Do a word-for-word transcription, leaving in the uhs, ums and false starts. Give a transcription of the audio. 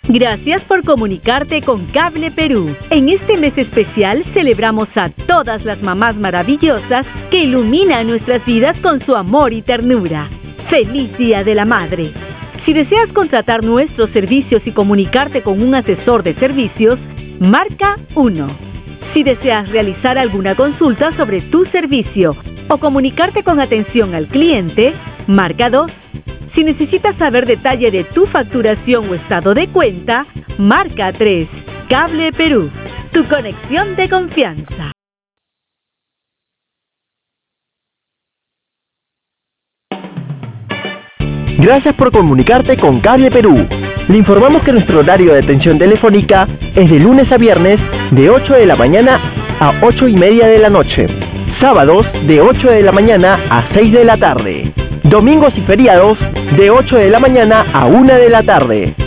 Gracias por comunicarte con Cable Perú. En este mes especial celebramos a todas las mamás maravillosas que iluminan nuestras vidas con su amor y ternura. ¡Feliz Día de la Madre! Si deseas contratar nuestros servicios y comunicarte con un asesor de servicios, marca uno. Si deseas realizar alguna consulta sobre tu servicio o comunicarte con atención al cliente, marca dos. Si necesitas saber detalle de tu facturación o estado de cuenta, marca tres. Cable Perú, tu conexión de confianza. Gracias por comunicarte con Cable Perú. Le informamos que nuestro horario de atención telefónica es de lunes a viernes de ocho de la mañana a ocho y media de la noche. Sábados de ocho de la mañana a seis de la tarde. Domingos y feriados de ocho de la mañana a una de la tarde.